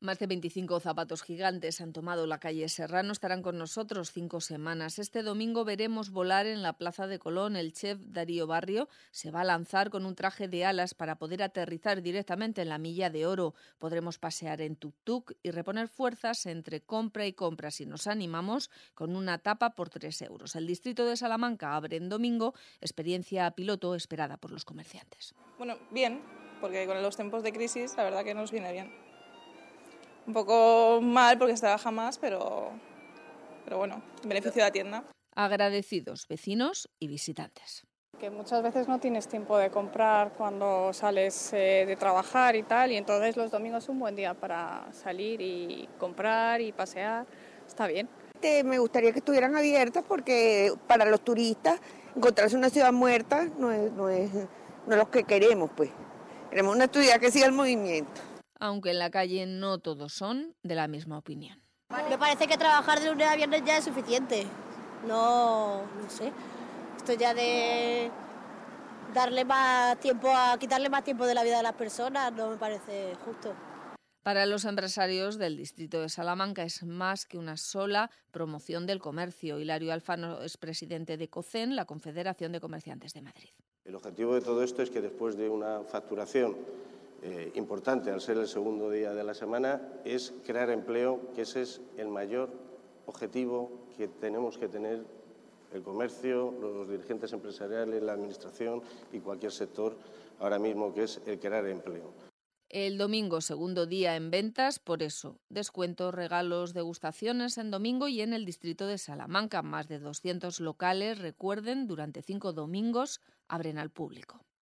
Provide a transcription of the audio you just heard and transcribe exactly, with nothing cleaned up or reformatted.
Más de veinticinco zapatos gigantes han tomado la calle Serrano, estarán con nosotros cinco semanas. Este domingo veremos volar en la Plaza de Colón. El chef Darío Barrio se va a lanzar con un traje de alas para poder aterrizar directamente en la Milla de Oro. Podremos pasear en tuk-tuk y reponer fuerzas entre compra y compra si nos animamos con una tapa por tres euros. El distrito de Salamanca abre en domingo, experiencia piloto esperada por los comerciantes. Bueno, bien, porque con los tiempos de crisis la verdad que nos viene bien. Un poco mal porque se trabaja más, pero, pero bueno, en beneficio de la tienda. Agradecidos vecinos y visitantes. Que muchas veces no tienes tiempo de comprar cuando sales eh, de trabajar y tal, y entonces los domingos es un buen día para salir y comprar y pasear. Está bien. Me gustaría que estuvieran abiertas porque para los turistas encontrarse una ciudad muerta no es, no es, no es lo que queremos, pues. Queremos una ciudad que siga el movimiento. Aunque en la calle no todos son de la misma opinión. Me parece que trabajar de lunes a viernes ya es suficiente. No, no sé. Esto ya de darle más tiempo a quitarle más tiempo de la vida de las personas no me parece justo. Para los empresarios del distrito de Salamanca es más que una sola promoción del comercio. Hilario Alfano es presidente de COCEN, la Confederación de Comerciantes de Madrid. El objetivo de todo esto es que después de una facturación eh, importante, al ser el segundo día de la semana, es crear empleo, que ese es el mayor objetivo que tenemos que tener el comercio, los dirigentes empresariales, la administración y cualquier sector ahora mismo, que es el crear empleo. El domingo, segundo día en ventas, por eso, descuentos, regalos, degustaciones en domingo y en el distrito de Salamanca. Más de doscientos locales, recuerden, durante cinco domingos abren al público.